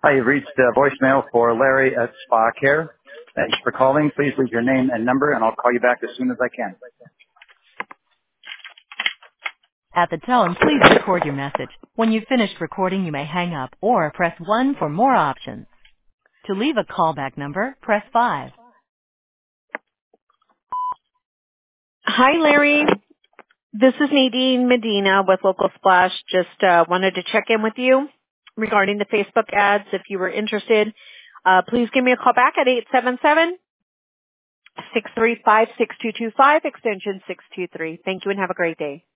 Hi, you've reached voicemail for Larry at Spa Care. Thanks for calling. Please leave your name and number, and I'll call you back as soon as I can. At the tone, please record your message. When you've finished recording, you may hang up or press 1 for more options. To leave a callback number, press 5. Hi, Larry. This is Nadine Medina with Local Splash. Just wanted to check in with you regarding the Facebook ads. If you were interested, please give me a call back at 877-635-6225, extension 623. Thank you and have a great day.